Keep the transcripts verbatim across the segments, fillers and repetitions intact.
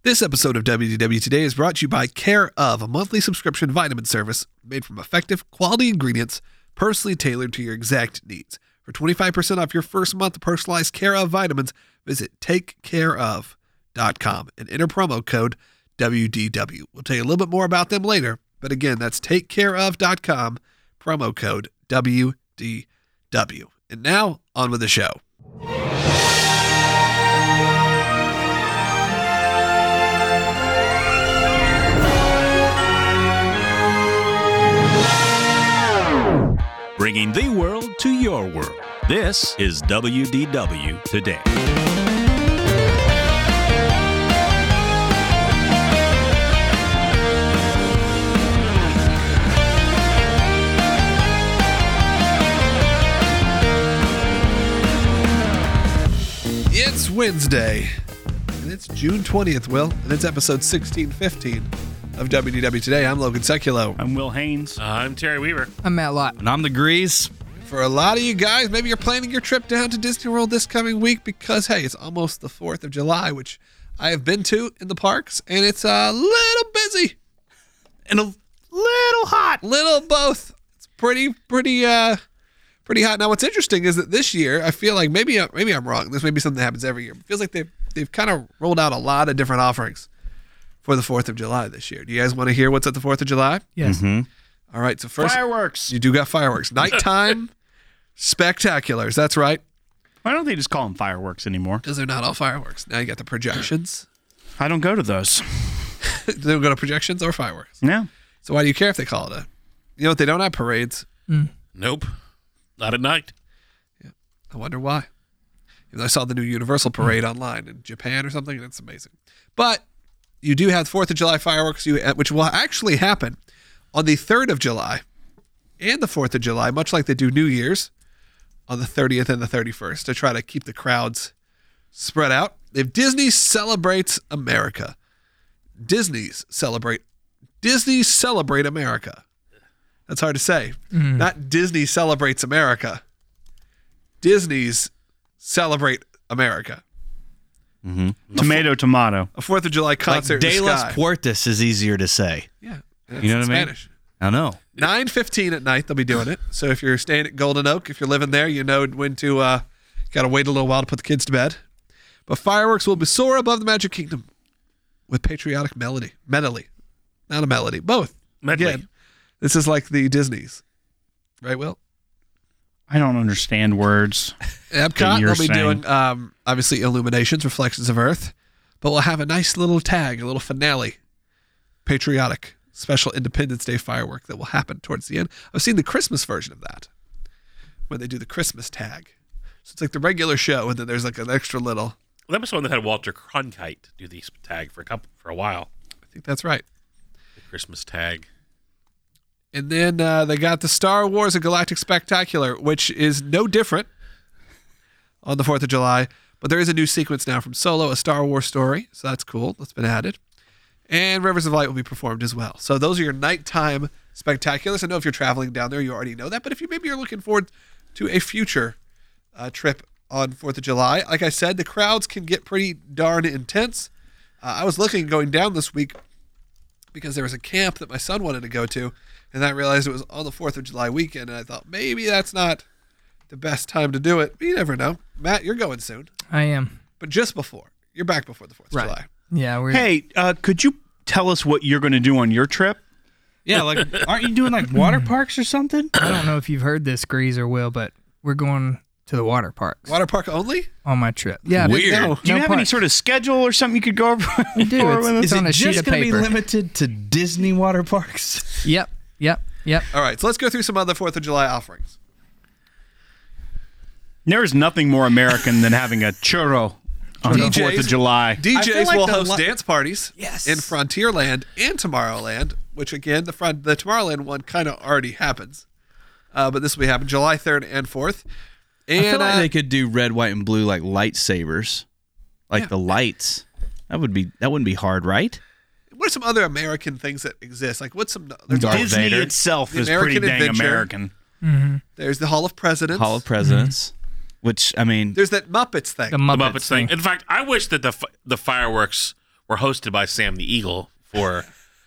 This episode of W D W Today is brought to you by Care of, a monthly subscription vitamin service made from effective, quality ingredients, personally tailored to your exact needs. For twenty-five percent off your first month of personalized Care of vitamins, visit take care of dot com and enter promo code W D W. We'll tell you a little bit more about them later, but again, that's take care of dot com, promo code W D W. And now, on with the show. Bringing the world to your world. This is W D W Today. It's Wednesday, and it's June twentieth, Will, and it's episode sixteen fifteen of W D W Today. I'm Logan Seculo. I'm Will Haynes. Uh, I'm Terry Weaver. I'm Matt Lott. And I'm the Grease. For a lot of you guys, maybe you're planning your trip down to Disney World this coming week because, hey, it's almost the fourth of July, which I have been to in the parks, and it's a little busy And a little hot. little both. It's pretty, pretty, uh, pretty hot. Now, what's interesting is that this year, I feel like maybe, maybe I'm wrong. This may be something that happens every year. It feels like they've they've kind of rolled out a lot of different offerings for the fourth of July this year. Do you guys want to hear what's at the fourth of July? Yes. Mm-hmm. All right. So first, Fireworks. you do got fireworks. Nighttime spectaculars. That's right. Why don't they just call them fireworks anymore? Because they're not all fireworks. Now you got the projections. I don't go to those. They don't go to projections or fireworks. Yeah. So why do you care if they call it a? You know what? They don't have parades. Nope. Not at night. I wonder why. Even though I saw the new Universal parade online in Japan or something, and it's amazing. But you do have fourth of July fireworks, you which will actually happen on the third of July and the fourth of July, much like they do New Year's on the thirtieth and the thirty-first, to try to keep the crowds spread out. If Disney celebrates America, Disney's celebrate, Disney celebrate America. That's hard to say. Mm. Not Disney celebrates America. Disney's celebrate America. Mm-hmm. Tomato, tomato. A fourth of July concert Like De in the Los sky. Puertas is easier to say. Yeah. You know what I mean? Spanish. I know. nine fifteen at night, they'll be doing it. So if you're staying at Golden Oak, if you're living there, you know when to, uh, got to wait a little while to put the kids to bed. But fireworks will be soar above the Magic Kingdom with patriotic melody. Medley. Not a melody. Both. Medley. Again, this is like the Disney's. Right, Will? I don't understand words. Epcot, you're they'll be saying. doing, um, obviously, Illuminations, Reflections of Earth. But we'll have a nice little tag, a little finale. Patriotic. Special Independence Day firework that will happen towards the end. I've seen the Christmas version of that, when they do the Christmas tag. So it's like the regular show, and then there's like an extra little. That was the one that had Walter Cronkite do the tag for a couple for a while. I think that's right. The Christmas tag. And then uh, they got the Star Wars: A Galactic Spectacular, which is no different on the fourth of July. But there is a new sequence now from Solo, a Star Wars story. So that's cool. That's been added. And Rivers of Light will be performed as well. So those are your nighttime spectaculars. I know if you're traveling down there, you already know that. But if you maybe you're looking forward to a future uh, trip on fourth of July, like I said, the crowds can get pretty darn intense. Uh, I was looking going down this week because there was a camp that my son wanted to go to, and I realized it was on the fourth of July weekend, and I thought maybe that's not the best time to do it. But you never know. Matt, you're going soon, I am. but just before. You're back before the fourth of Right. July. Yeah, we're Hey, uh, could you tell us what you're going to do on your trip? Yeah, like, aren't you doing like water parks or something? I don't know if you've heard this, Grease or Will, but we're going to the water parks Water park only? on my trip. Yeah, Weird. no- No Do you no have any park. sort of schedule or something you could go over? We do. over It's, with us? it's on a sheet just of going to be paper. limited to Disney water parks? Yep, yep, yep. All right, so let's go through some other fourth of July offerings. There is nothing more American than having a churro on the D Js. fourth of July. D I feel Js like will the host lo- dance parties Yes. in Frontierland and Tomorrowland, which again, the front, the Tomorrowland one kind of already happens. Uh, but this will be happening July third and fourth. And I feel like uh, they could do red, white, and blue like lightsabers, like Yeah. the lights. That would be that wouldn't be hard, right? what are some other American things that exist? Like what's some there's, Darth Disney Vader. itself The is American pretty dang Adventure. American. Mm-hmm. there's the Hall of Presidents. Hall of Presidents, which I mean, There's that Muppets thing. The The Muppets, Muppets thing. In fact, I wish that the fi- the fireworks were hosted by Sam the Eagle for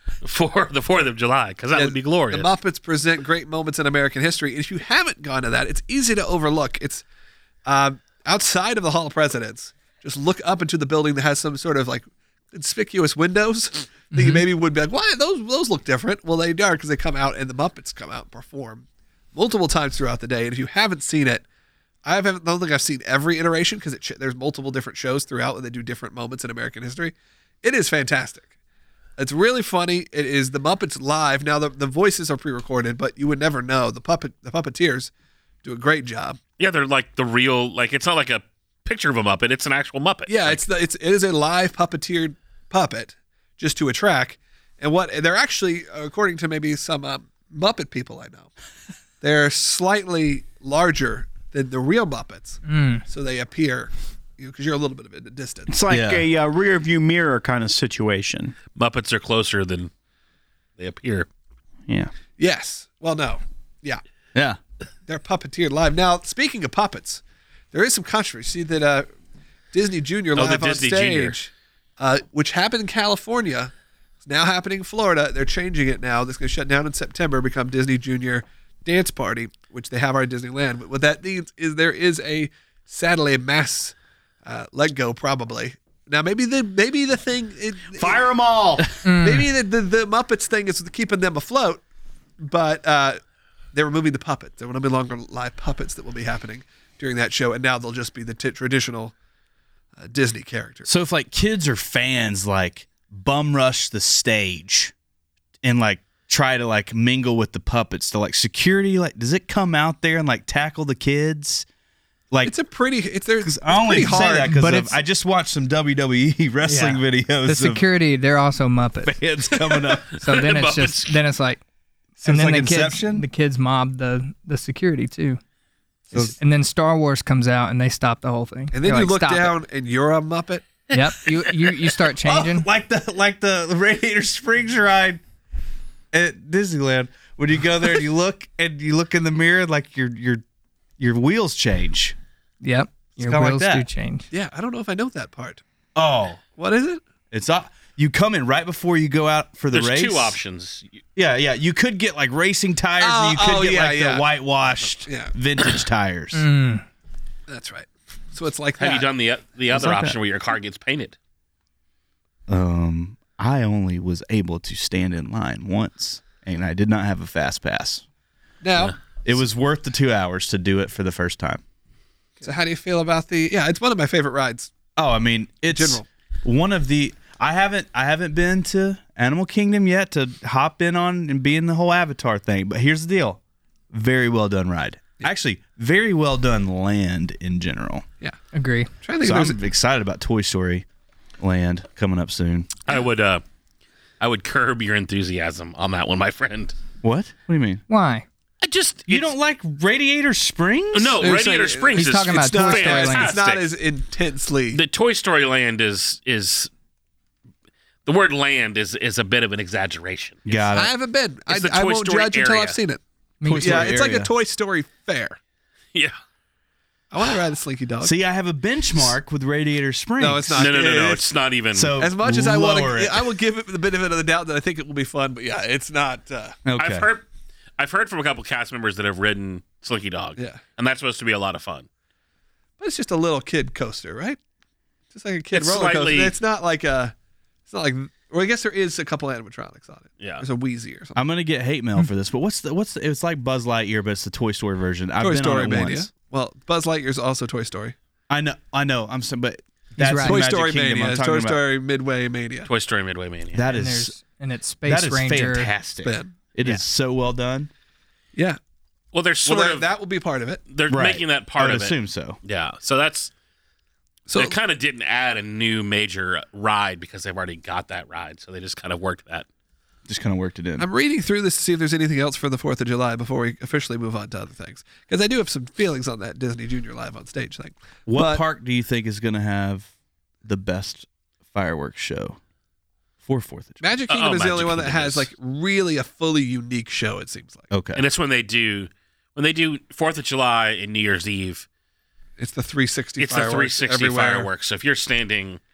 for the fourth of July, because that Yeah, would be glorious. The Muppets present great moments in American history. And if you haven't gone to that, it's easy to overlook. It's um, outside of the Hall of Presidents. Just look up into the building that has some sort of like conspicuous windows that Mm-hmm. you maybe would be like, why those those look different? Well, they are, because they come out and the Muppets come out and perform multiple times throughout the day. And if you haven't seen it, I haven't, I don't think I've seen every iteration, because ch- there's multiple different shows throughout and they do different moments in American history. It is fantastic. It's really funny. It is the Muppets live. Now the, the voices are pre-recorded, but you would never know. The puppet the puppeteers do a great job. Yeah, they're like the real, like, it's not like a picture of a Muppet, it's an actual Muppet. Yeah, Like, it's the it's it is a live puppeteered puppet just to a track. And what they're actually, according to maybe some uh, Muppet people I know, they're slightly larger than the real Muppets. Mm. So they appear, you know, because you're a little bit of a distance. It's like Yeah. a uh, rear view mirror kind of situation. Muppets are closer than they appear. Yeah. Yes. Well, no. Yeah. Yeah. They're puppeteered live. Now, speaking of puppets, there is some controversy that uh, Disney Junior Oh, the live on Disney stage, Junior. uh, which happened in California, is now happening in Florida. They're changing it now. That's going to shut down in September, become Disney Junior Dance Party, which they have our Disneyland. But what that means is there is a, sadly, a mass uh, let go, probably. Now, maybe the maybe the thing... It, Fire them all. Maybe the, the, the Muppets thing is keeping them afloat, but uh, they're removing the puppets. There will no longer live puppets that will be happening during that show, and now they'll just be the t- traditional uh, Disney characters. So if like kids or fans like bum rush the stage and like try to like mingle with the puppets, to like security, like does it come out there and like tackle the kids? Like It's a pretty. It's there. It's I only pretty say hard. that because but it's- I just watched some W W E wrestling Yeah. videos The of security, they're also Muppets. fans coming up. So then it's Muppets. just then it's like, So and it's then like the kids, Inception? the kids mob the the security too. So- And then Star Wars comes out and they stop the whole thing. And then They're you like, look "Stop it." down, and you're a Muppet. Yep, you you you start changing. Oh, like the like the Radiator Springs ride at Disneyland. When you go there and you look and you look in the mirror, like your your your wheels change. Yep, your kinda like wheels that. do change. Yeah, I don't know if I know that part. Oh, What is it? it's up. You come in right before you go out for the There's race. two options. Yeah, yeah. You could get like racing tires, and you Oh, could oh, get yeah, like yeah. the whitewashed Yeah. vintage tires. Mm. That's right. So it's like Have that. you done the the It's other like option that. where your car gets painted? Um, I only was able to stand in line once, and I did not have a fast pass. now? It was worth the two hours to do it for the first time. So how do you feel about the? Yeah, it's one of my favorite rides. Oh, I mean, it's General. one of the. I haven't I haven't been to Animal Kingdom yet to hop in on and be in the whole Avatar thing. But here's the deal: very well done ride. Actually, very well done land in general. Yeah. Agree. I'm trying to think So if there's I'm excited about Toy Story Land coming up soon. I would uh, I would curb your enthusiasm on that one, my friend. What? What do you mean? Why? I just You it's- don't like Radiator Springs? No, It's Radiator like- Springs. he's is, talking about it's Toy Story Land. fantastic. it's not as intensely. The Toy Story Land is is the word land is is a bit of an exaggeration. Got it. I haven't been. I, It's the I Toy won't Story judge until area. I've seen it. Me Toy too. Yeah, Story it's like a area. Toy Story fair. Yeah. I want to ride the Slinky Dog. See, I have a benchmark with Radiator Springs. No, it's not. No, no, no, no. It's- It's not even. So As much as I want lower to, it. I will give it the benefit of the doubt that I think it will be fun. But yeah, it's not. Uh, Okay. I've heard I've heard from a couple cast members that have ridden Slinky Dog. Yeah. And that's supposed to be a lot of fun. but it's just a little kid coaster, right? Just like a kid It's roller slightly- coaster. It's not like a. It's not like. Well, I guess there is a couple animatronics on it. Yeah. There's a Wheezy or something. I'm gonna get hate mail for this, but what's the what's the, it's like Buzz Lightyear, but it's the Toy Story version. I've Toy been Story on it Mania. once. Well, Buzz Lightyear's also Toy Story. I know, I know. I'm so, but that's right. the Toy Magic Story Kingdom Mania. I'm It's talking Toy about. Story Midway Mania. Toy Story Midway Mania. That And is there's and it's Space that is Ranger. fantastic. Spin. It is Yeah. so well done. Yeah. well, they're sort Well, that, of that will be part of it. they're Right. making that I part would of assume it. so. Yeah. So that's So they kind of didn't add a new major ride because they've already got that ride. So they just kind of worked that. Just kind of worked it in. I'm reading through this to see if there's anything else for the fourth of July before we officially move on to other things. Because I do have some feelings on that Disney Junior Live on Stage thing. What But- park do you think is going to have the best fireworks show for Fourth of July? Magic Uh, Kingdom oh, is the Magic only one that Kingdom has is- like really a fully unique show, it seems like. Okay. And it's when they do when they do Fourth of July and New Year's Eve. It's the three sixty It's the fireworks three sixty everywhere. fireworks. So if you're standing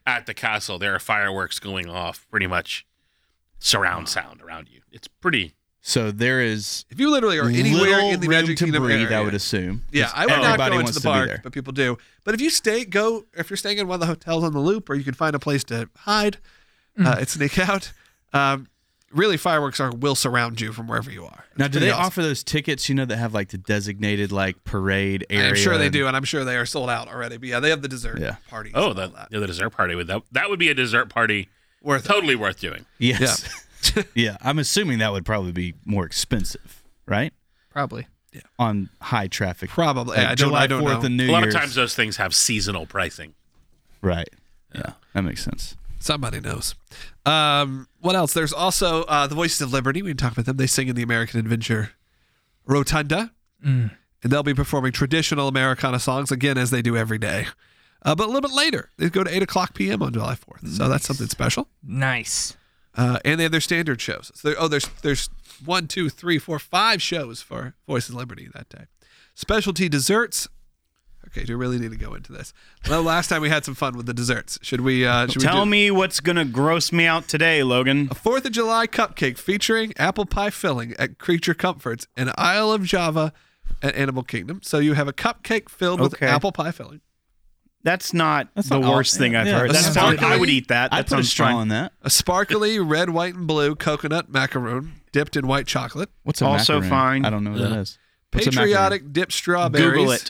at the castle, there are fireworks going off, pretty much surround sound around you. It's pretty. So there is If you literally are anywhere little in the room Magic to Kingdom breathe, area, I would assume. yeah, I would not Everybody go into wants the to be park, there. but people do. But if you stay, go if you're staying in one of the hotels on the Loop, or you can find a place to hide uh, and sneak out. Um, really, fireworks are will surround you from wherever you are. Now, It's do pretty they awesome. offer those tickets, you know, that have like the designated like parade area? I'm sure they do, and I'm sure they are sold out already. But yeah, they have the dessert Yeah. parties. Oh, and all the, that. yeah, the dessert party with that. That would be a dessert party Worth it. totally worth doing. Yes. Yeah. I'm assuming that would probably be more expensive, right? Probably. On high traffic. Probably. Like I don't. July I don't fourth know. and New A lot Year's. of times those things have seasonal pricing. Right. Yeah. That makes sense. Somebody knows. Um, what else? There's also uh, the Voices of Liberty. We can talk about them. They sing in the American Adventure Rotunda, Mm. and they'll be performing traditional Americana songs again as they do every day. Uh, but a little bit later, they go to eight o'clock p.m. on July fourth. So that's something special. Nice. Uh, and they have their standard shows. So there- oh, there's there's one, two, three, four, five shows for Voices of Liberty that day. Specialty desserts. Okay, do we really need to go into this? Well, last time we had some fun with the desserts. Should we? Uh, should we Tell do me what's gonna gross me out today, Logan. a Fourth of July cupcake featuring apple pie filling at Creature Comforts and Isle of Java at Animal Kingdom. So you have a cupcake filled with Okay. apple pie filling. That's not That's the not worst awful. thing I've Yeah, heard. that's That not sounds, awful. I would eat that. I'd That put a sounds straw fine. in that. A sparkly red, white, and blue coconut macaroon dipped in white chocolate. What's a Also macaroon? fine. I don't know what that Yeah. is. What's a macaroon? Patriotic dipped strawberries. Google it.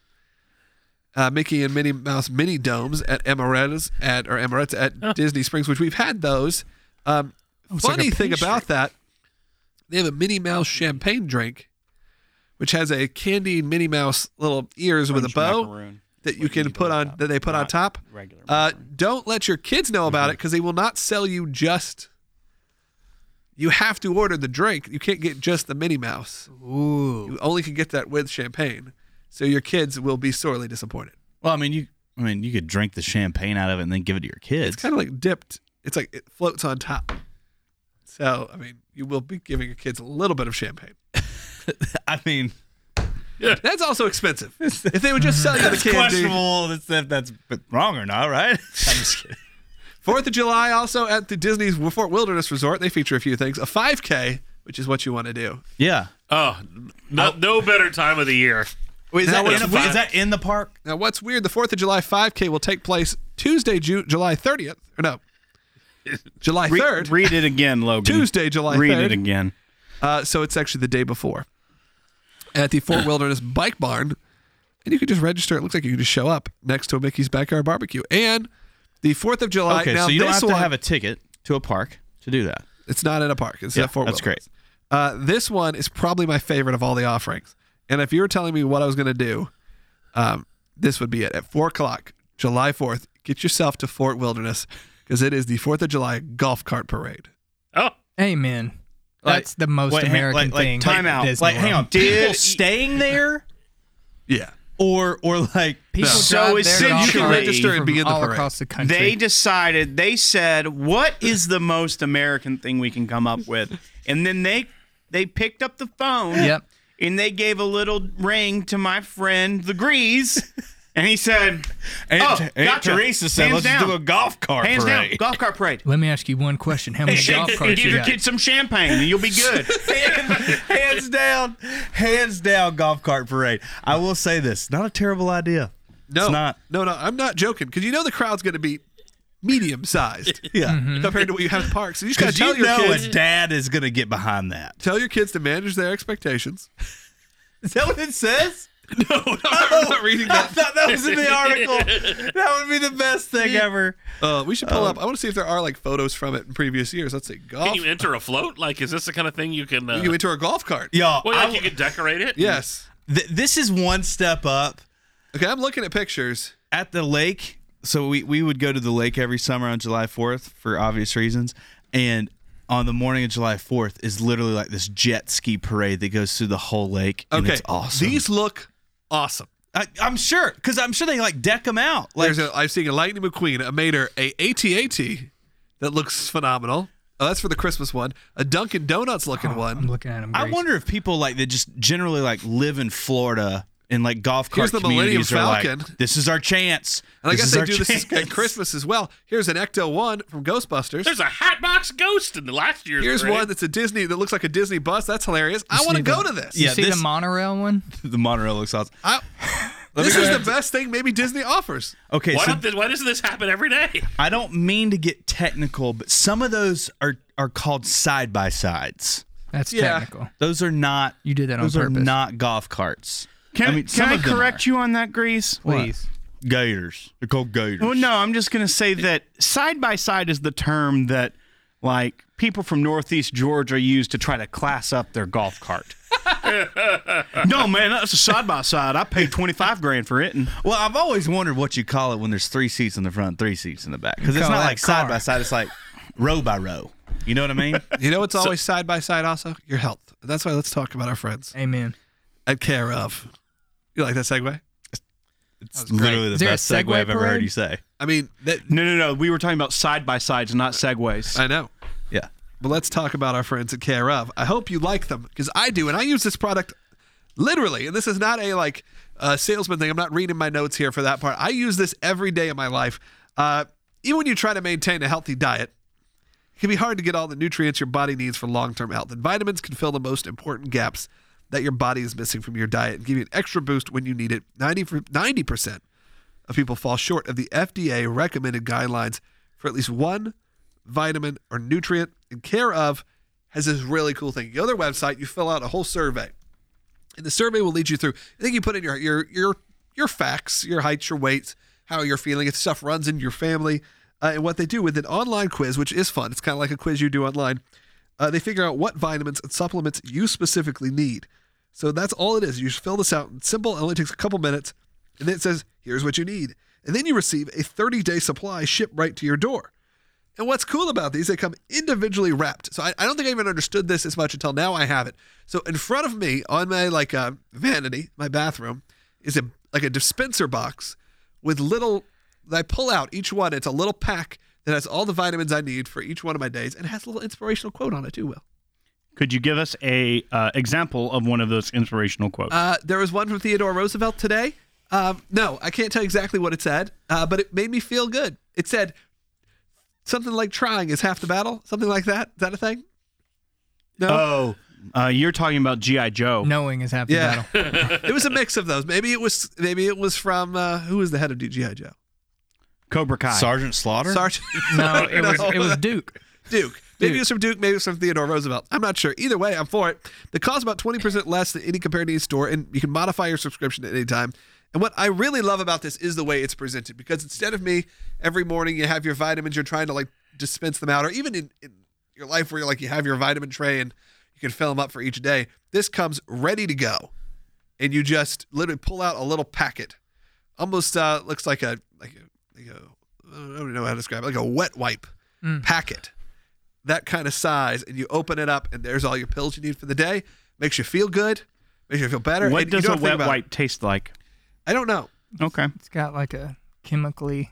Uh, Mickey and Minnie Mouse mini domes at Amarettas at or Amarettas at Disney Springs, which we've had those. Um, it's like a funny thing pastry. about that, they have a Minnie Mouse champagne drink, which has a candied Minnie Mouse little ears with a bow Macaroon. that you can put on that they put on Not top. regular Uh, macaroon. don't let your kids know about it because they will not sell you just. You have to order the drink. You can't get just the Minnie Mouse. Ooh. You only can get that with champagne. So your kids will be sorely disappointed. Well, I mean, you. I mean, you could drink the champagne out of it and then give it to your kids. It's kind of like dipped. It's like it floats on top. So I mean, you will be giving your kids a little bit of champagne. I mean, That's also expensive. If they would just sell you the it's candy. questionable if that- that's wrong or not, right? I'm just kidding. Fourth of July, also at the Disney's Fort Wilderness Resort, they feature a few things. A five K, which is what you want to do. Yeah. Oh, no, no better time of the year. Wait, is, Now, that what's in, fun- is that in the park? Now, what's weird? The Fourth of July five K will take place Tuesday, Ju- July thirtieth, or no, July Re- third. read it again, Logan. Tuesday, July Read third. it again. Uh, so it's actually the day before at the Fort Wilderness Bike Barn, and you can just register. It looks like you can just show up next to a Mickey's Backyard Barbecue. And the Fourth of July. Okay, now so you don't this have one, to have a ticket to a park to do that. It's not in a park. It's Yeah, at Fort that's Wilderness. Uh, this one is probably my favorite of all the offerings. And if you were telling me what I was going to do, um, this would be it. At four o'clock, July fourth, get yourself to Fort Wilderness because it is the Fourth of July golf cart parade. Oh, Amen. That's the most Wait, hang- American like- like thing. time at out. Disney Like, hang on, World. people staying there, Yeah. or or like People So drive their essentially- golf You can carts register and from be in the all parade. across the country. They decided, they said, what is the most American thing we can come up with? And then they they picked up the phone Yep. and they gave a little ring to my friend, the Grease. And he said, Aunt, oh, Aunt gotcha. Teresa said, Hands let's down. do a golf cart Hands parade. down, golf cart parade. Let me ask you one question. How many golf And carts give you your got? kids some champagne and you'll be good. hands down, hands down, golf cart parade. I will say this: not a terrible idea. No, It's not. no, no. I'm not joking because you know the crowd's going to be medium sized Yeah, compared to what you have at parks. So you just got to because tell you your know kids. a dad is going to get behind that. Tell your kids to manage their expectations. Is that what it says? No, no, I'm not reading I that. thought that was in the article. That would be the best thing ever. Uh, we should pull up. I want to see if there are like photos from it in previous years. Let's see. Golf. can you enter a float? Like, is this the kind of thing you can? Uh, You enter a golf cart. Y'all, well, I- like you can decorate it. Yes. th- this is one step up. Okay, I'm looking at pictures. At the lake, so we, we would go to the lake every summer on July fourth for obvious reasons. And on the morning of July fourth is literally like this jet ski parade that goes through the whole lake. And Okay, it's awesome. These look awesome. I, I'm sure, because I'm sure they like deck them out. Like, There's a. I've seen a Lightning McQueen, a Mater, a AT-AT that looks phenomenal. Oh, that's for the Christmas one. A Dunkin' Donuts looking I'm one. looking at them. I wonder if people like that just generally like live in Florida in like golf cart Here's the Millennium communities are like, Falcon. this is our chance. And I This guess is they our do this chance. at Christmas as well. Here's an Ecto one from Ghostbusters. There's a Hatbox Ghost in the last year's. Here's parade. one that's a Disney that looks like a Disney bus. That's hilarious. I want to see go the- to this. You Yeah, see this- the monorail one? The monorail looks awesome. I, Let this me go is the ahead. best thing maybe Disney offers. Okay, Why, so don't this, why doesn't this happen every day? I don't mean to get technical, but some of those are are called side by sides. That's Yeah. technical. Those are not. You did that on Those purpose. are not golf carts. Can I mean, can some I of them correct are. you on that, Grease? Please. Gators. They're called gators. Well, no, I'm just going to say that side by side is the term that, like, people from Northeast Georgia use to try to class up their golf cart. No, man, that's a side by side. I paid twenty-five grand for it, and Well, I've always wondered what you call it when there's three seats in the front, three seats in the back. Because it's call not that like side car. by side. It's like row by row. You know what I mean? You know what's always side by side also? Your health. That's why let's talk about our friends Amen. at Care of. You like that segue? It's literally the Is there a best segue Segway I've ever heard parade? you say. I mean, that, no, no, no. We were talking about side by sides, not segways. I know. Yeah. But let's talk about our friends at Care of. I hope you like them because I do, and I use this product literally. And this is not a like uh, salesman thing. I'm not reading my notes here for that part. I use this every day of my life. Uh, even when you try to maintain a healthy diet, it can be hard to get all the nutrients your body needs for long-term health. And vitamins can fill the most important gaps that your body is missing from your diet and give you an extra boost when you need it. ninety percent of people fall short of the F D A recommended guidelines for at least one vitamin or nutrient. And Care of has this really cool thing. You go to their website, you fill out a whole survey, and the survey will lead you through. I think you put in your your your your facts, your height, your weight, how you're feeling. If stuff runs in your family, uh, and what they do with an online quiz, which is fun. It's kind of like a quiz you do online. Uh, they figure out what vitamins and supplements you specifically need. So that's all it is. You just fill this out. It's simple. It only takes a couple minutes. And then it says, here's what you need. And then you receive a thirty-day supply shipped right to your door. And what's cool about these, they come individually wrapped. So I, I don't think I even understood this as much until now I have it. So in front of me on my like uh, vanity, my bathroom, is a like a dispenser box with little, that I pull out each one. It's a little pack that has all the vitamins I need for each one of my days. And it has a little inspirational quote on it too, Will. Could you give us a uh, example of one of those inspirational quotes? Uh, there was one from Theodore Roosevelt today. Um, no, I can't tell exactly what it said, uh, but it made me feel good. It said something like trying is half the battle, something like that. Is that a thing? No? oh, uh, you're talking about G I. Joe. Knowing is half the Yeah. battle. It was a mix of those. Maybe it was maybe it was from, uh, who was the head of G I. Joe? Cobra Kai. Sergeant Slaughter? Sergeant. No, it was it was Duke. Duke. Maybe it was from Duke, maybe it was from Theodore Roosevelt. I'm not sure. Either way, I'm for it. They cost about twenty percent less than any compared to any store, and you can modify your subscription at any time. And what I really love about this is the way it's presented, because instead of me, every morning you have your vitamins, you're trying to like dispense them out, or even in, in your life where you're like you have your vitamin tray and you can fill them up for each day. This comes ready to go, and you just literally pull out a little packet. Almost uh, looks like a like a, like a I don't know how to describe it, like a wet wipe Mm. packet. That kind of size, and you open it up, and there's all your pills you need for the day. Makes you feel good, makes you feel better. What And you does don't a have to think wet about it. wipe taste like? I don't know. Okay. It's got like a chemically.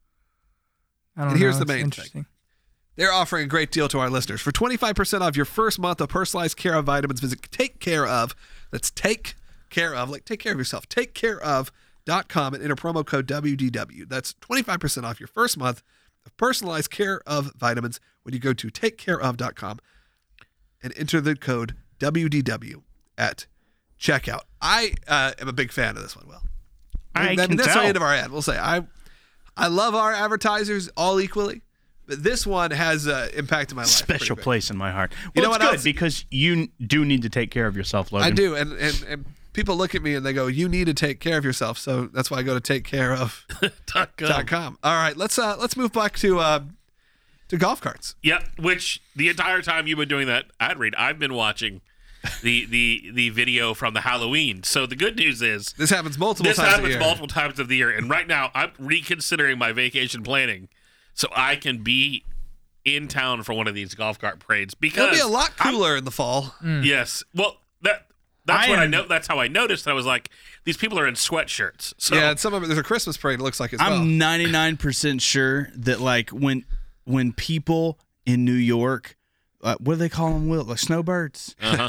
I don't And here's know, the it's main interesting. They're offering a great deal to our listeners. For twenty-five percent off your first month of personalized Care of vitamins, visit Take Care Of. That's Take Care Of, like take care of yourself. Take care of dot com and enter promo code W D W. That's twenty-five percent off your first month of personalized Care Of vitamins when you go to take care of dot com and enter the code W D W at checkout. I uh, am a big fan of this one, Will. I mean, can that's tell. the end of our ad. We'll say I, I love our advertisers all equally, but this one has uh, impacted my life. Special pretty big. place in my heart. Well, You know it's what good else? because you do need to take care of yourself, Logan. I do, and, and and people look at me and they go, "You need to take care of yourself." So that's why I go to take care of Dot com. dot com. All right, let's uh let's move back to uh to golf carts. Yep. Which the entire time you've been doing that ad read, I've been watching the the the video from the Halloween. So the good news is This happens multiple this times a happens year. multiple times of the year, and right now I'm reconsidering my vacation planning so I can be in town for one of these golf cart parades It'll because be a lot cooler in the fall. yes, well that that's I what I am- know. That's how I noticed. I was like, these people are in sweatshirts. So Yeah, and some of it. There's a Christmas parade. It looks like as well. I'm ninety-nine percent sure that like when when people in New York, uh, what do they call them? Will like snowbirds? uh-huh.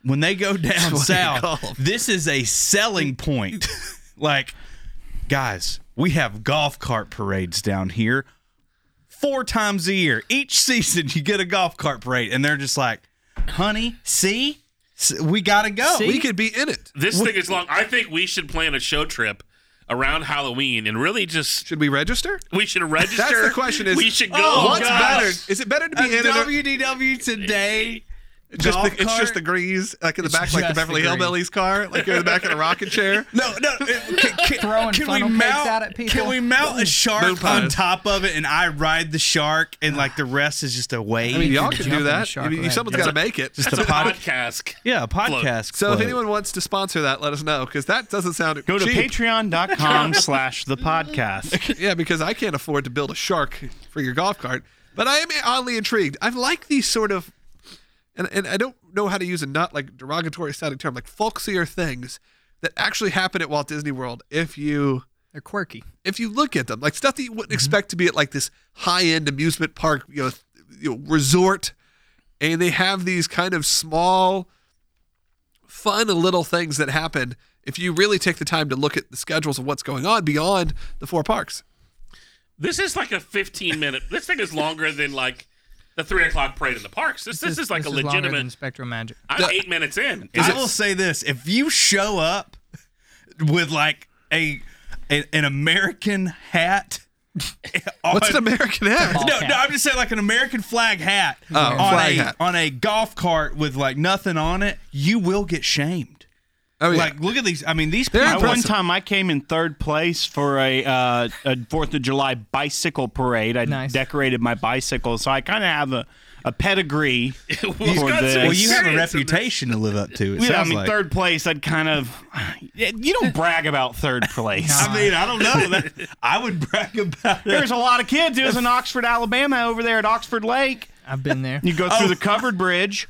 when they go down what they call south, 'em. this is a selling point. Like, guys, we have golf cart parades down here four times a year. Each season, you get a golf cart parade, and they're just like, honey, see? S- We got to go. See? We could be in it. This thing is long. I think we should plan a show trip around Halloween and really just Should we register? we should register. That's the question is, we should go. Oh, what's gosh. better? Is it better to be A in it or W D W today. just golf the, it's just cart? the grease, like in the It's back, like the just the Beverly grease. Hillbillies car, like you're in the back of a rocking chair? No, no. Can, can, Throwing can we funnel cakes mount? out at people? Can we mount a Moon shark pies. on top of it, and I ride the shark, and like the rest is just a wave? I mean, y'all could can jump do in the that. shark I mean, with that. someone's got to make it. just That's a a pod- podcast. yeah, a podcast. So if float. anyone wants to sponsor that, let us know because that doesn't sound Go to cheap. patreon.com slash the podcast. Yeah, because I can't afford to build a shark for your golf cart. But I am oddly intrigued. I like these sort of, and, and I don't know how to use a not like derogatory sounding term, like folksier things that actually happen at Walt Disney World if you They're quirky. if you look at them, like stuff that you wouldn't expect to be at like this high end amusement park, you know, th- you know, resort, and they have these kind of small, fun little things that happen if you really take the time to look at the schedules of what's going on beyond the four parks. This is like a fifteen minute. This thing is longer than like the three o'clock parade in the parks. This this, is like this a longer than legitimate. Spectrum Magic. I'm eight minutes in. I will say this: if you show up with like a, a an American hat, What's on- an American hat? No, no, I'm just saying like an American flag hat Oh, on flag a hat. on a golf cart with like nothing on it, you will get shamed. Oh yeah. Like, look at these. I mean, these They're people. I, one impressive. time I came in third place for a uh, a Fourth of July bicycle parade. I Nice. decorated my bicycle, so I kind of have a, a pedigree for got some this. Well, you have a Experience in reputation to live up to. It Yeah, I sounds mean, like. third place, I'd kind of. You don't brag about third place. I mean, I don't know. That, I would brag about it. There's a lot of kids. It was in Oxford, Alabama, over there at Oxford Lake. I've been there. You go through the covered bridge.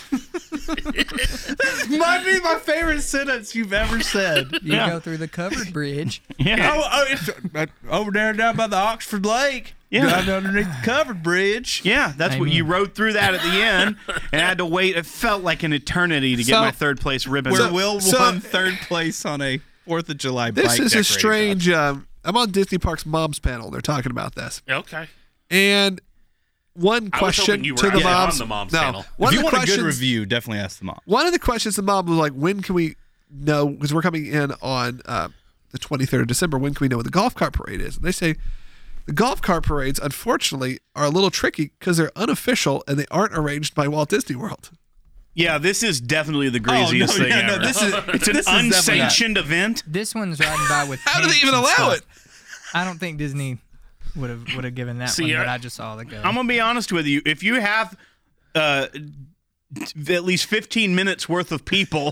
Might be my favorite sentence you've ever said. You Yeah. go through the covered bridge. Yeah. Oh, oh it's uh, over there down by the Oxford Lake. Yeah. Down underneath the covered bridge. Yeah, that's what Amen. you rode through that at the end, and I had to wait. It felt like an eternity to get So- my third place ribbon. Where Will so- won third place on a Fourth of July This bike is a decorating strange. Um, I'm on Disney Parks Moms panel. They're talking about this, Okay. and one I was question hoping you were to the actually on moms. the moms no, panel. one If of you the want a good questions. review, definitely ask the mom. One of the questions the mom was like, "When can we know?" Because we're coming in on uh, the twenty-third of December. When can we know when the golf cart parade is? And they say the golf cart parades, unfortunately, are a little tricky because they're unofficial and they aren't arranged by Walt Disney World. Yeah, this is definitely the greasiest oh, no, thing yeah, ever. no, this is it's an this is definitely not. unsanctioned event. This one's riding by with. How do they tanks even and allow stuff. it? I don't think Disney would have would have given that See, one, but I- I just saw the go. I'm gonna be honest with you. If you have uh, t- at least fifteen minutes worth of people,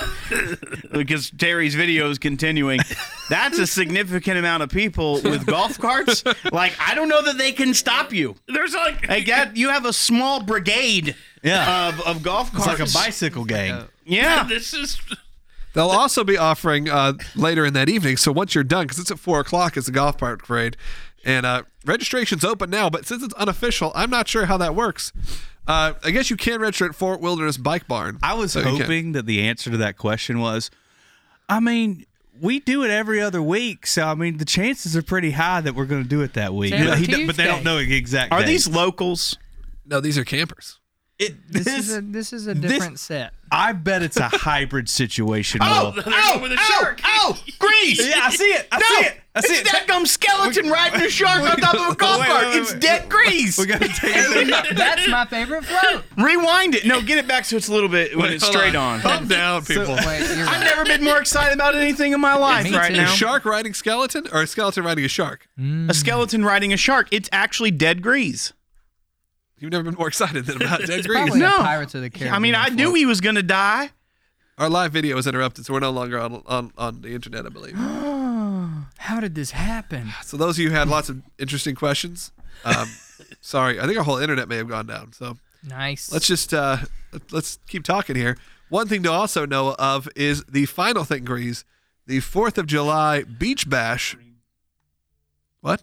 because Terry's video is continuing, that's a significant amount of people with golf carts. Like, I don't know that they can stop you. There's like, Like that, you have a small brigade Yeah. of, of golf It's carts. like a bicycle gang. Yeah. this is They'll also be offering uh, later in that evening. So once you're done, because it's at four o'clock, it's the golf cart parade, and uh, registration's open now. But since it's unofficial, I'm not sure how that works. Uh, I guess you can register at Fort Wilderness Bike Barn. I was So you can. hoping that the answer to that question was, I mean, we do it every other week, so I mean, the chances are pretty high that we're going to do it that week. Taylor But, he do- but they Tuesday. don't know the exact. Are date. these locals? No, these are campers. It, this, this, is a this is a this- different set. I bet it's a hybrid situation. Oh, Will. they're going with a shark. Oh, Grease! Yeah, I see it. I no, see it. I see it's it. that gum skeleton riding a shark on top of a golf Wait, cart. wait, wait, It's wait. dead Grease. We got to take it. That's my favorite float. Rewind it. No, get it back so it's a little bit when it's Hold straight on. Calm down, people. Wait, you're I've right. never been more excited about anything in my life Me right too. now. A shark riding skeleton or a skeleton riding a shark? A skeleton riding a shark. It's actually dead Grease. You've never been more excited than about Dead Grease. Probably No. a Pirates of the Caribbean. I mean, I knew float. he was going to die. Our live video was interrupted, so we're no longer on, on, on the internet, I believe. How did this happen? So those of you who had lots of interesting questions, um, sorry, I think our whole internet may have gone down. So Nice. let's just uh, let's keep talking here. One thing to also know of is the final thing, Grease, the Fourth of July Beach Bash. What?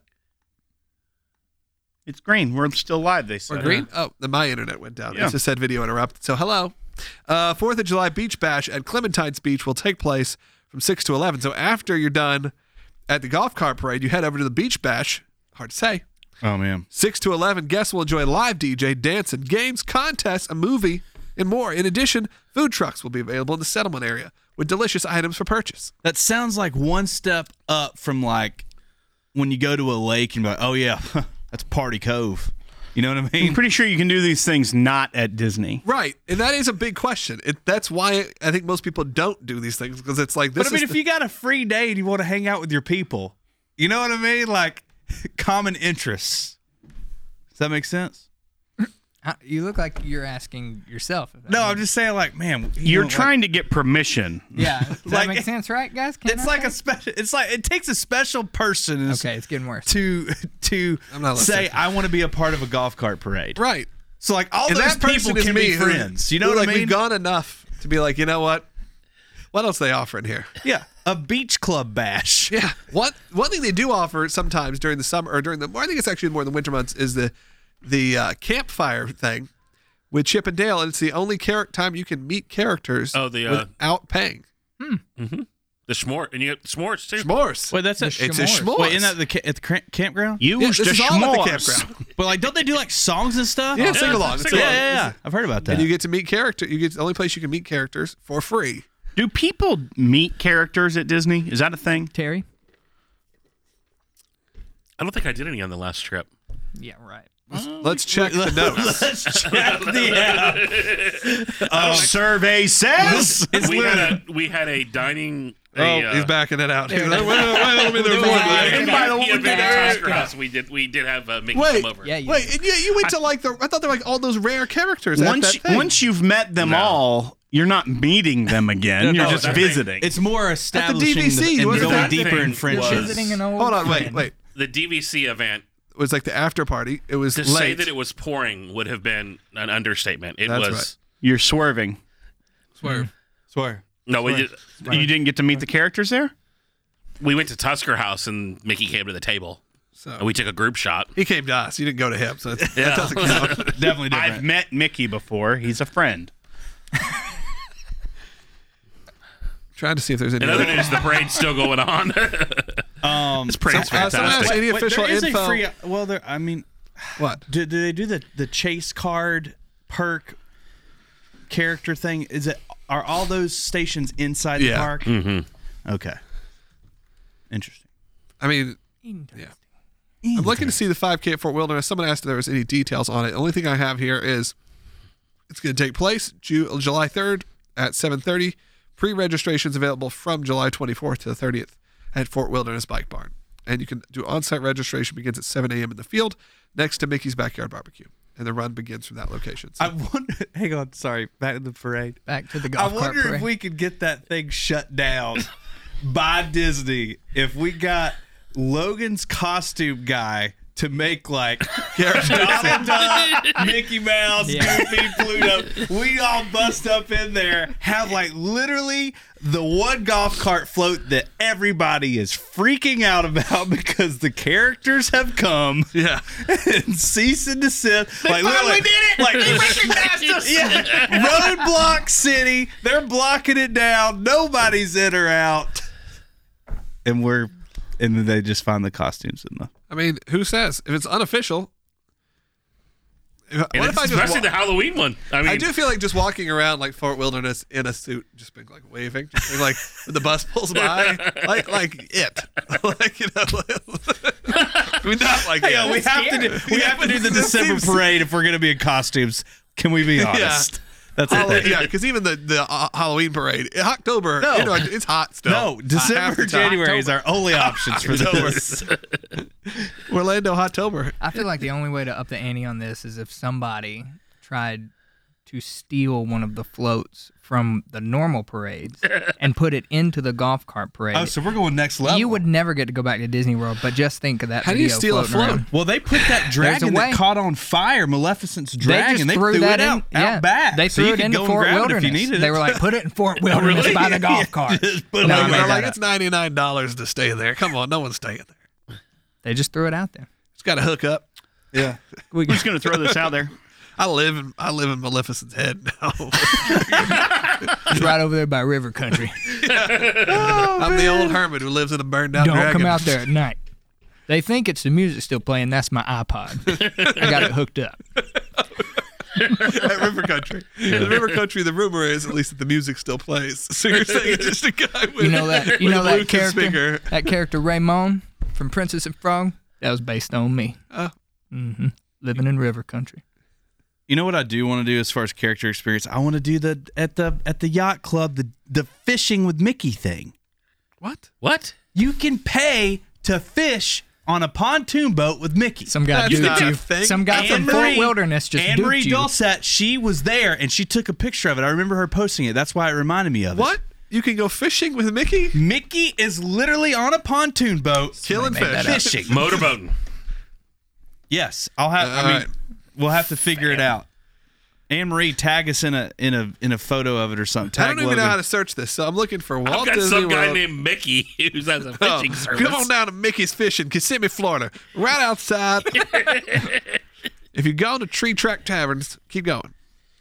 It's green. We're still live, they Or said. green? Oh, then my internet went down. Yeah. It just said video interrupted. So hello. Uh, Fourth of July Beach Bash at Clementine's Beach will take place from six to eleven. So after you're done at the golf cart parade, you head over to the Beach Bash. Hard to say. Oh, man. six to eleven, guests will enjoy live D J, dancing, games, contests, a movie, and more. In addition, food trucks will be available in the settlement area with delicious items for purchase. That sounds like one step up from like when you go to a lake and be like, oh, yeah, that's Party Cove. You know what I I'm mean? pretty sure you can do these things not at Disney. Right, and that is a big question. It, that's why I think most people don't do these things, because it's like this. But I mean, is if the- you got a free day and you want to hang out with your people, you know what I mean? Like common interests. Does that make sense? Uh, You look like you're asking yourself. if that No, makes- I'm just saying, like, man, you You're know, trying to get permission. Yeah, does that like- make sense, right, guys? Can It's I like say? a special. It's like it takes a special person Okay, it's getting worse. to to I'm not say listening. I want to be a part of a golf cart parade. right, So like all and those that person people is can me be who- friends. You know who, what like I mean? we've gone enough to be like, you know what? What else are they offering here? Yeah, a beach club bash. Yeah. One one thing they do offer sometimes during the summer or during the I think it's actually more in the winter months is the the uh, campfire thing with Chip and Dale, and it's the only char- time you can meet characters Oh, the, uh, without paying. The s'more, and you get s'mores too. S'mores. Wait, that's a The It's a s'mores. s'mores. Wait, isn't that the ca- at the cra- campground? yeah, Use this the is all at the s'mores. campground. But like, don't they do like songs and stuff? Yeah, sing along. sing It's yeah, along. yeah, yeah. I've heard about that. And you get to meet character. You get the only place you can meet characters for free. Do people meet characters at Disney? Is that a thing? Terry? I don't think I did any on the last trip. Yeah, right. Let's check the notes. Let's check the Oh, survey says. we had a we had a dining. Oh, a, uh, he's backing it out. There Wait, it wait, is. wait, let me do it. Wait, And wait, by the wait, way, wait, at wait. Tusker House, we did we did have uh, Mickey Wait, come over. Yeah, you Wait, and you, you went to like the. I thought there were like all those rare characters. at Once that thing. once you've met them No. all, you're not meeting them again. You're no, just that thing- visiting. It's more establishing D V C, the, and wasn't going that deeper thing in was- friendship. Visiting an old hold on, wait, friend. wait. The D V C event. It was like the after party. It was To late. say that it was pouring would have been an understatement. It That's was. right. You're swerving. Swerve. Swear. No, we did, You didn't get to meet the characters there? we went to Tusker House and Mickey came to the table. So And we took a group shot. he came to us. You didn't go to him, so that's, Yeah. that doesn't count. Definitely different. I've met Mickey before. He's a friend. Trying to see if there's any. In other other- news, the parade's still going on. um, This parade's So, uh, someone asked fantastic. any official there is info. a free. Well, there. I mean, What? do, do they do the the chase card perk character thing? Is it are all those stations inside the Yeah. park? Mm-hmm. Okay. Interesting. I mean, yeah. I'm looking to see the five K at Fort Wilderness. Someone asked if there was any details on it. The only thing I have here is it's going to take place Ju- July third at seven thirty. Pre-registrations available from July twenty-fourth to the thirtieth at Fort Wilderness Bike Barn. And you can do on-site registration begins at seven a.m. in the field next to Mickey's Backyard Barbecue. And the run begins from that location. So I wonder. Hang on. Sorry. Back to the parade. Back to the I golf cart wonder parade. if we could get that thing shut down by Disney. If we got Logan's costume guy to make like Donald Duck, Mickey Mouse, Yeah. Goofy, Pluto, we all bust up in there, have like literally the one golf cart float that everybody is freaking out about because the characters have come. yeah. And cease and desist. Like, finally did it. Like, they recognized us. Yeah. Roadblock City. They're blocking it down. Nobody's in or out. And we're, and then they just find the costumes in the. I mean, who says? If it's unofficial. If, And what if I just especially wa- the Halloween one. I mean, I do feel like just walking around like Fort Wilderness in a suit, just being like waving, just being like when the bus pulls by, like like it, like you know. I mean, not like Hey, it. we have to do. We have to do the It December seems- parade if we're gonna be in costumes. Can we be honest? That's Halloween, it. yeah, because even the the uh, Halloween parade, in October, No. you know, it's hot still. No, Half December, the time. January is our only options for this. Orlando Hottober. I feel like the only way to up the ante on this is if somebody tried to steal one of the floats from the normal parades and put it into the golf cart parade. Oh, so we're going next level. you would never get to go back to Disney World, but just think of that. How do you video steal a floating float? around. Well, they put that dragon way. that caught on fire, Maleficent's They dragon. just They, threw, threw that it in. out, yeah, out back. They so threw you it could into go and Fort grab it Wilderness. if you needed They it. were like, put it in Fort Wilderness by the golf cart. Just put it No, on I made They're that like up. it's ninety-nine dollars to stay there. Come on, no one's staying there. They just threw it out there. It's got to hook up. Yeah. We Who's going to throw this out there? I live in I live in Maleficent's head now. It's right over there by River Country. I'm the old hermit who lives in a burned down Don't dragon. come out there at night. They think it's the music still playing. That's my iPod. I got it hooked up. At River Country. In River Country, the rumor is at least that the music still plays. So you're saying it's just a guy with You know that? You with know a that Bluetooth character? speaker. That character Raymond from Princess and Frog? That was based on me. Oh. Mm-hmm. Living in River Country. You know what I do want to do as far as character experience? I want to do the at the at the yacht club the the fishing with Mickey thing. What? What? You can pay to fish on a pontoon boat with Mickey. Some guy That's duped not a you. thing. Some guy from Fort Anne-Marie- Wilderness just Anne-Marie duped you. Dulcet, she was there and she took a picture of it. I remember her posting it. That's why it reminded me of it. What? You can go fishing with Mickey? Mickey is literally on a pontoon boat Killing made that fish. up. fishing. Motorboating. Yes, I'll have. Uh, I mean, alright. we'll have to figure it out. Anne Marie, tag us in a in a in a photo of it or something. Tag I don't even know Logan. how to search this, so I'm looking for I've Walt got Disney some guy World. named Mickey who has a Oh, fishing service. come on down to Mickey's Fishing, Kissimmee, Florida. Right outside. If you go to Tree Track Taverns, keep going.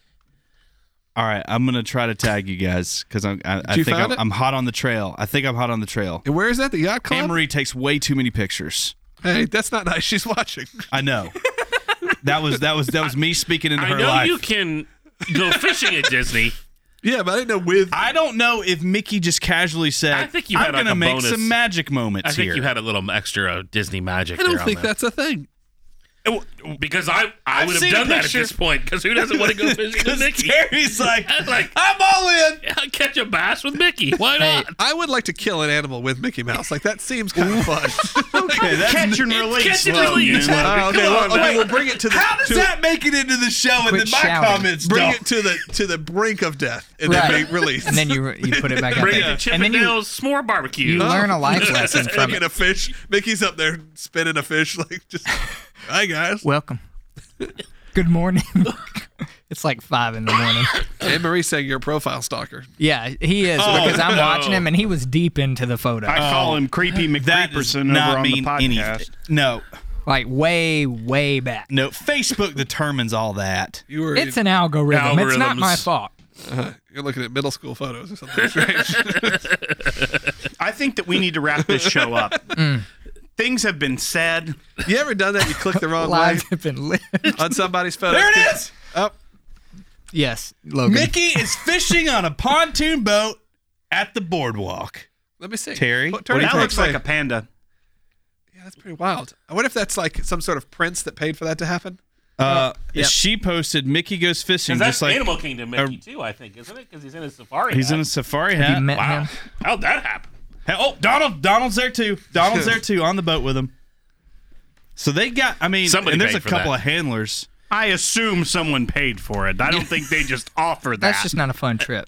All right, I'm gonna try to tag you guys because I'm. I, I you think found I'm, it? I'm hot on the trail. I think I'm hot on the trail. And where is that? The Yacht Club? Anne Marie takes way too many pictures. Hey, that's not nice. She's watching. I know. that was that was that was me speaking into I her know life. you can go fishing at Disney. Yeah, but I didn't know with. I don't know if Mickey just casually said, I think you "I'm had like gonna a make bonus. some magic moments I think here." you had a little extra Disney magic I don't there think on that. that's a thing. Because I, I I've would have seen a done that at picture. this point. Because who doesn't want to go fishing with Because Mickey? Terry's like, like, I'm all in. I'll catch a bass with Mickey. Why not? I would like to kill an animal with Mickey Mouse. Like, that seems kind of fun. Okay, that's Catch and release. catch and Logan. release. Oh, okay, Come well, on, okay, man. we'll bring it to the. How does to, that make it into the show and Quit then my shouting. comments Bring don't? it to the to the brink of death and Right. then be released. And then you you put it back up Bring it there. to And then you, Chippendale's s'more barbecue. you learn a life lesson from Cooking it. a fish. Mickey's up there spinning a fish, like just. Hi guys. Welcome. Good morning. It's like five in the morning. Anne Marie saying you're a profile stalker. Yeah, he is Oh, because I'm no. watching him and he was deep into the photo. I call him Creepy That does McCreeperson not over on the mean podcast. anything. No, like way, way back. no. Facebook determines all that. You were. It's an algorithm. It's not my Algorithms. fault. uh, you're looking at middle school photos or something strange. I think that we need to wrap this show up. Things have been said. You ever done that? You click the wrong way Lives have been lit. on somebody's photo. There it is. Oh, Yes, Logan. Mickey is fishing on a pontoon boat at the boardwalk. let me see. Terry, What, what do you That think? looks like a panda. Yeah, that's pretty wild. I wonder if that's like some sort of prince that paid for that to happen. Uh, Yep. She posted Mickey goes fishing, That's just like Animal Kingdom Mickey, too, I think, isn't it? Because he's in his safari he's hat. in a safari Have hat. you met Wow. him? How'd that happen? Hey, oh, Donald, Donald's there too. Donald's there too on the boat with him. So they got. I mean, Somebody and there's paid a for couple that. of handlers. I assume someone paid for it. I don't think they just offered that. That's just not a fun trip.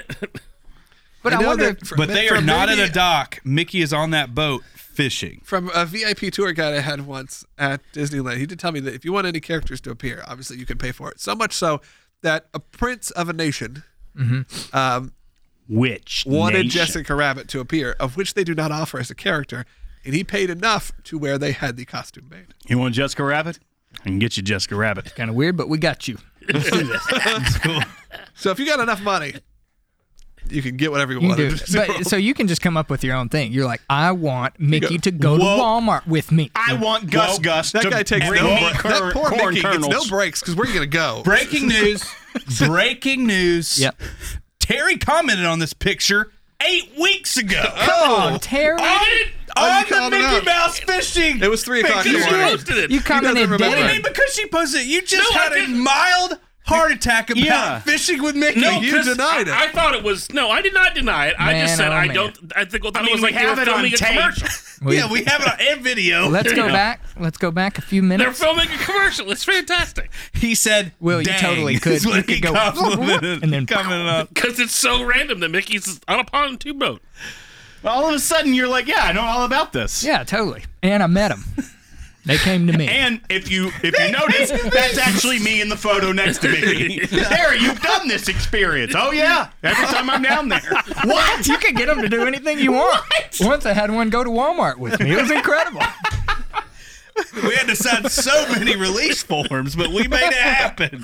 But I I, know wonder. that If, for- But they are from not maybe- at a dock. Mickey is on that boat fishing. From a V I P tour guide I had once at Disneyland, he did tell me that if you want any characters to appear, obviously you can pay for it. So much so that a prince of a nation um, Which wanted nation? Jessica Rabbit to appear, of which they do not offer as a character, and he paid enough to where they had the costume made. You want Jessica Rabbit? I can get you Jessica Rabbit. kind of weird, but we got you. Let's do this. So if you got enough money, you can get whatever you, You want. do. at Disney But World. so you can just come up with your own thing. You're like, I want Mickey to go to Whoa. Walmart with me. I want Gus Gus that to guy takes no bring me breaks. That cor- poor corn Mickey gets no kernels. breaks because where are you going to go? Breaking news. Breaking news. Yep. Terry commented on this picture eight weeks ago. Come on, Terry. On, Oh, you on the called it Mickey out. Mouse fishing. It was three o'clock in the picture. morning. posted it. You He commented doesn't remember What do you it. mean? daily. Because she posted it. You just No, I had a didn't. mild heart attack about Yeah. fishing with Mickey. No, you 'cause denied it. I, I thought it was no. I did not deny it. I Man, just said oh, I man. don't. I think I thought mean, it was we like they were have it on filming a tape. commercial. We- yeah, we have it on and video. Let's go back. Let's go back a few They're minutes. filming a commercial. It's fantastic He said, Will, you "Dang," totally could. is what You could he go complimented, and then- commented on. because it's so random that Mickey's on a pontoon boat. All of a sudden, you're like, yeah, I know all about this. Yeah, totally. And I met them. They came to me. And if you if you notice, that's actually me in the photo next to me. Harry, you've done this experience. Oh yeah, every time I'm down there. What? You can get them to do anything you want. Once I had one go to Walmart with me. It was incredible. We had to sign so many release forms, but we made it happen.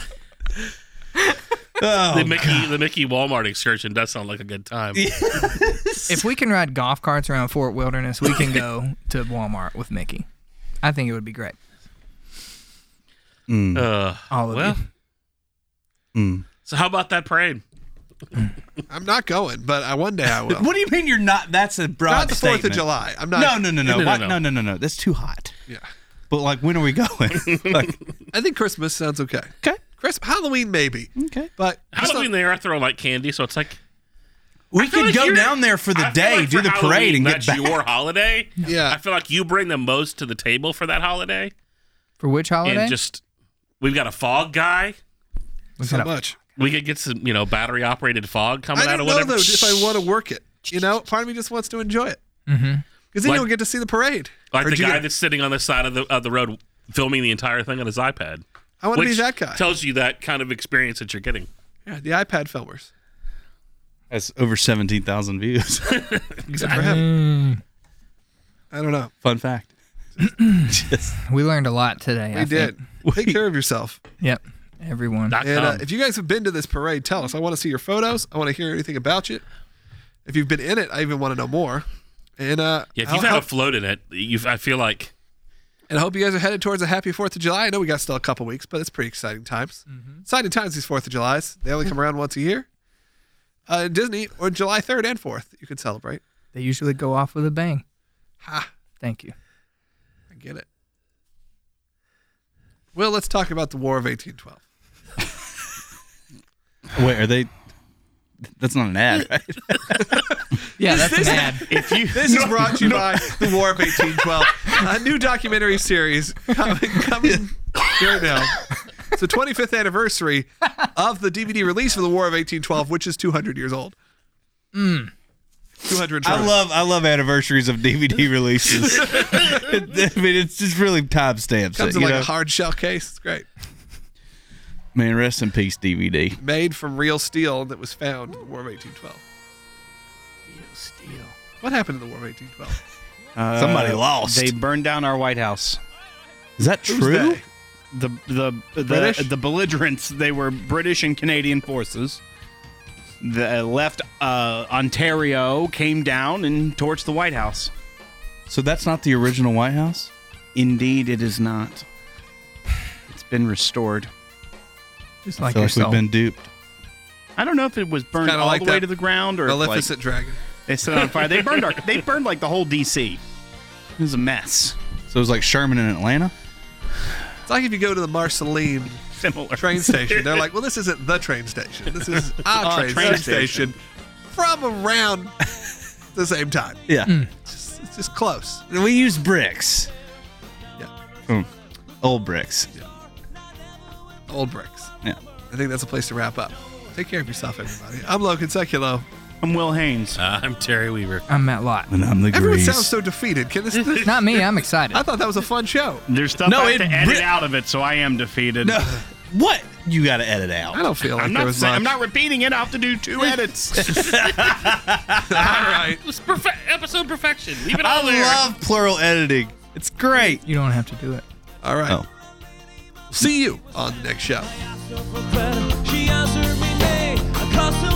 Oh, the Mickey, the Mickey Walmart excursion does sound like a good time. If we can ride golf carts around Fort Wilderness, we can go to Walmart with Mickey. I think it would be great. Mm. Uh, All of well, you. Mm. so how about that parade? I'm not going, but I, one day I will. What do you mean you're not? That's a broad Not the Fourth of statement. July. I'm not. No, no, no, no, No, no, What? no. no, no, no, no. That's too hot. Yeah. But like, when are we going? Like, I think Christmas sounds okay. okay, Christmas, Halloween maybe, okay. but just Halloween, not- they are throwing like candy, so it's like We I feel could like go you're- down there for the I feel day, like do for the parade, Halloween, and get that's back. your holiday. Yeah. I feel like you bring the most to the table for that holiday, For which holiday? and just we've got a fog guy. We so could- much. We could get some, you know, battery operated fog coming I out don't of know whatever. though if I want to work it. You know, part of me just wants to enjoy it Mhm. because then Like- you'll get to see the parade. Like Or the do you guy get- that's sitting on the side of the of the road filming the entire thing on his iPad. I want to be which that guy. Tells you that kind of experience that you're getting. Yeah, the iPad filmers, That's over seventeen thousand views. except for him. Mm. I don't know. Fun fact. Just, We learned a lot today. We I did. think. Take care of yourself. Yep. Everyone. Dot And uh, com. if you guys have been to this parade, tell us. I want to see your photos. I want to hear anything about you. If you've been in it, I even want to know more. And uh, yeah, if I'll you've had help- a float in it, you I feel like And I hope you guys are headed towards a happy fourth of July. I know we got still a couple weeks, but it's pretty exciting times. Exciting times, these fourth of Julys. They only come around once a year. Uh, Disney, or July third and fourth, you can celebrate. They usually go off with a bang. Ha, Thank you. I get it. Well, let's talk about the War of eighteen twelve. wait, are they? That's not an ad, right? Yeah, that's an ad. If you This is brought to you by the War of eighteen twelve, a new documentary series coming, coming right now. It's the twenty-fifth anniversary of the D V D release of the War of eighteen twelve, which is two hundred years old. Mm. two hundred. I love I love anniversaries of D V D releases. I mean, it's just really time stamps. Comes it, in you like know? a hard shell case. It's great. Man, rest in peace, D V D. Made from real steel that was found in the War of eighteen twelve. Steel. What happened in the War of eighteen twelve? uh, Somebody lost. They burned down our White House. Is that Who's true? they? The the the, British? the belligerents. They were British and Canadian forces. The left uh, Ontario, came down and torched the White House. So that's not the original White House? Indeed, it is not. It's been restored. Just I like feel like yourself. we've been duped. I don't know if it was burned kinda all like the way that to the ground or if, like, Maleficent Dragon. they set it on fire. They burned our. They burned like the whole D C. It was a mess. So it was like Sherman in Atlanta? It's like if you go to the Marceline Similar train station. They're like, well, this isn't the train station. This is a Ah, train, train station. station. from around the same time. Yeah. It's just, it's just close. We use bricks. Yeah. Mm. Old bricks. Old bricks. Yeah. I think that's a place to wrap up. Take care of yourself, everybody. I'm Logan Seculo. I'm Will Haynes. uh, I'm Terry Weaver. I'm Matt Lott. And I'm the Everyone Grease. sounds so defeated. Can this? this Not me. I'm excited. I thought that was a fun show. There's stuff No, I have it to edit ri- out of it, so I am defeated. No. What? You got to edit out. I don't feel like I'm there not. was Saying, much. I'm not repeating it. I have to do two edits. All right. It's perfe- episode perfection. Leave it all I there. love plural editing. It's great. You don't have to do it. All right. Oh. See you on the next show. She answered me, nay, I cost her